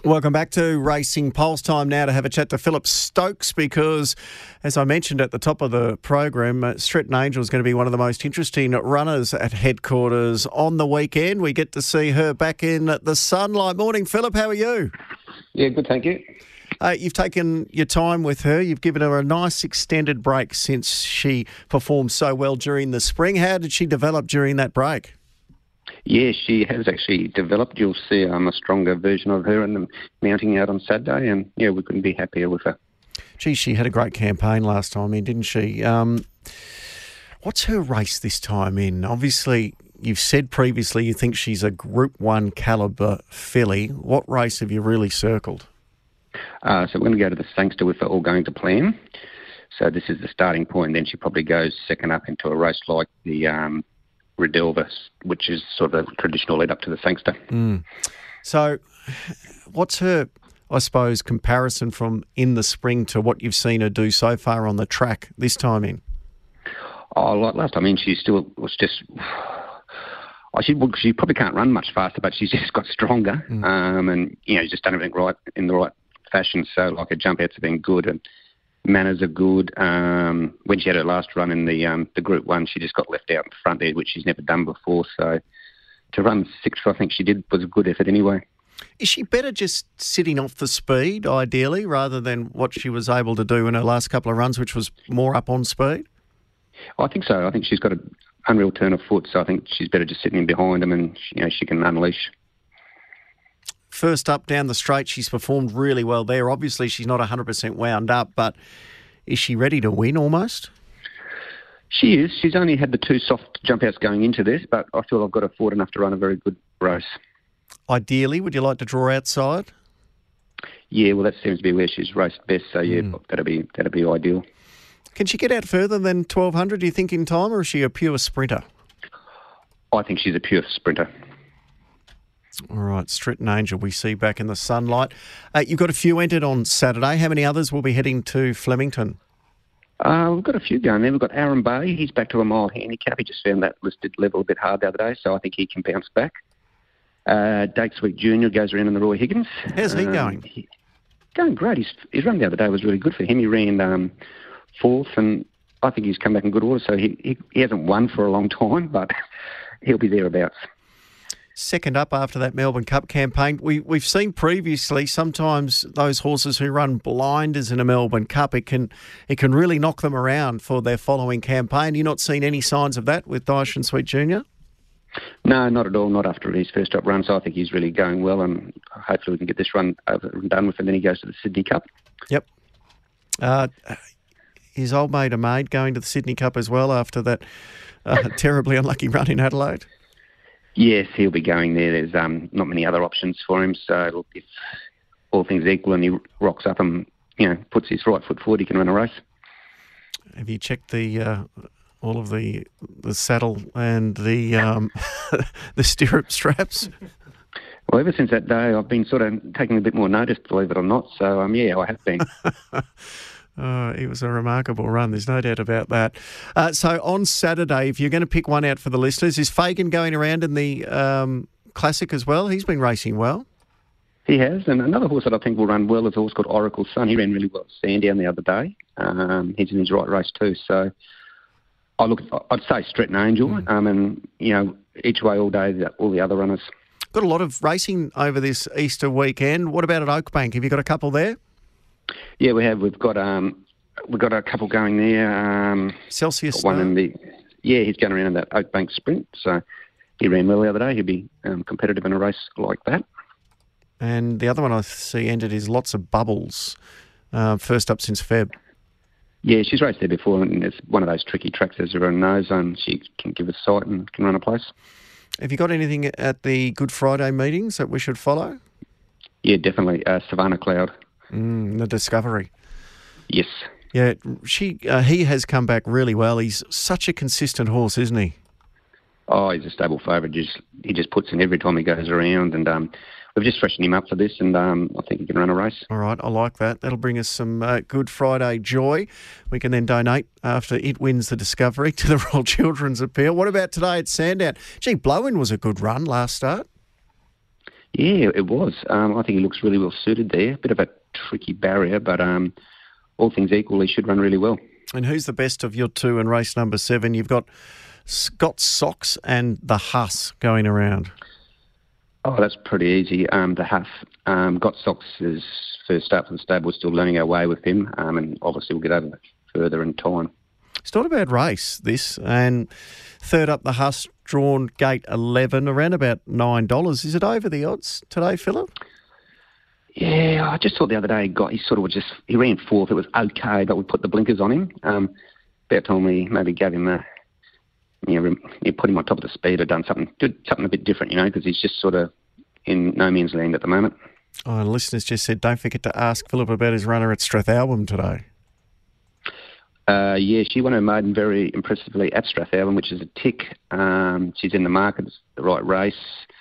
Welcome back to Racing Pulse. Time now to have a chat to Philip Stokes because, as I mentioned at the top of the program, Stretton Angel is going to be one of the most interesting runners at headquarters on the weekend. We get to see her back in the sunlight. Morning, Philip. How are you? Yeah, good, thank you. You've taken your time with her. You've given her a nice extended break since she performed so well during the spring. How did she develop during that break? Yeah, she has actually developed. You'll see a stronger version of her in the mounting out on Saturday, and yeah, we couldn't be happier with her. Gee, she had a great campaign last time in, didn't she? What's her race this time in? Obviously, you've said previously you think she's a Group 1 calibre filly. What race have you really circled? So we're going to go to the Sangster with it all going to plan. So this is the starting point. Then she probably goes second up into a race like the Redelva, which is sort of a traditional lead up to the Sangster. So what's her, I suppose, comparison from in the spring to what you've seen her do so far on the track this time in? Oh, like last time in, she still was just... She probably can't run much faster, but she's just got stronger. And, just done everything right in the right fashion. So, like, her jump outs have been good and manners are good. When she had her last run in the Group 1, she just got left out in front there, which she's never done before. So to run sixth, I think she did, was a good effort anyway. Is she better just sitting off the speed, ideally, rather than what she was able to do in her last couple of runs, which was more up on speed? I think so. I think she's got an unreal turn of foot, so I think she's better just sitting in behind them and, she can unleash. First up down the straight, she's performed really well there. Obviously, she's not 100% wound up, but is she ready to win almost? She is. She's only had the two soft jump outs going into this, but I feel I've got her forward enough to run a very good race. Ideally, would you like to draw outside? Yeah, well, that seems to be where she's raced best, so yeah, that'd be ideal. Can she get out further than 1,200, do you think, in time, or is she a pure sprinter? I think she's a pure sprinter. All right, Stretton Angel we see back in the sunlight. You've got a few entered on Saturday. How many others will be heading to Flemington? We've got a few going there. We've got Aaron Bay. He's back to a mile handicap. He just found that listed level a bit hard the other day, so I think he can bounce back. Dake Sweet Jr. goes around in the Roy Higgins. How's he going? Going great. His run the other day was really good for him. He ran fourth, and I think he's come back in good order, so he hasn't won for a long time, but he'll be thereabouts. Second up after that Melbourne Cup campaign, we've seen previously sometimes those horses who run blinders in a Melbourne Cup, it can really knock them around for their following campaign. You've not seen any signs of that with Dyson Sweet Jr.? No, not at all, not after his first up run, so I think he's really going well, and hopefully we can get this run over and done with, and then he goes to the Sydney Cup. Yep. His old mate Amaid going to the Sydney Cup as well after that terribly unlucky run in Adelaide? Yes, he'll be going there. There's not many other options for him. So if all things equal and he rocks up and puts his right foot forward, he can run a race. Have you checked the all of the saddle and the the stirrup straps? Well, ever since that day, I've been sort of taking a bit more notice, believe it or not. So I have been. It was a remarkable run, there's no doubt about that. So on Saturday, if you're going to pick one out for the listeners, is Fagan going around in the Classic as well? He's been racing well. He has, and another horse that I think will run well is a horse called Oracle Sun. He ran really well at Sandown the other day. He's in his right race too. So I'd say Stretton Angel, and each way all day, all the other runners. Got a lot of racing over this Easter weekend. What about at Oakbank? Have you got a couple there? Yeah, we have. We've got a couple going there. Celsius. One he's going around in that Oakbank Sprint. So he ran well the other day. He'll be competitive in a race like that. And the other one I see entered is Lots of Bubbles. First up since Feb. Yeah, she's raced there before, and it's one of those tricky tracks, as everyone knows. She can give us sight and can run a place. Have you got anything at the Good Friday meetings that we should follow? Yeah, definitely. Savannah Cloud. The Discovery. Yes. Yeah, he has come back really well. He's such a consistent horse, isn't he? Oh, he's a stable favourite. He just puts in every time he goes around, and we've just freshened him up for this, and I think he can run a race. All right, I like that. That'll bring us some Good Friday joy. We can then donate after it wins the Discovery to the Royal Children's Appeal. What about today at Sandown? Gee, Blow-In was a good run last start. Yeah, it was. I think he looks really well suited there. Bit of a tricky barrier, but all things equal, he should run really well. And who's the best of your two in race number 7? You've got Scott Sox and the Huss going around. Oh, that's pretty easy. The Huff got Sox's first start for the stable. We're still learning our way with him, and obviously we'll get over further in time. It's not a bad race, this. And third up, the Huss, drawn gate 11, around about $9. Is it over the odds today, Philip? Yeah, I just thought the other day he ran fourth. It was okay, but we put the blinkers on him. About time we maybe gave him put him on top of the speed or did something a bit different, because he's just sort of in no man's land at the moment. Oh, and listeners just said, don't forget to ask Philip about his runner at Strathalbyn today. Yeah, she won her maiden very impressively at Strathalbyn, which is a tick. She's in the market. It's the right race.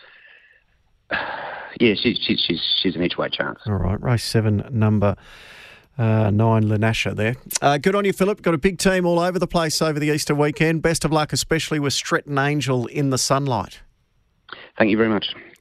Yeah, she's an each-way chance. All right, race 7, number 9, Lanasha there. Good on you, Philip. Got a big team all over the place over the Easter weekend. Best of luck, especially with Stretton Angel in the sunlight. Thank you very much.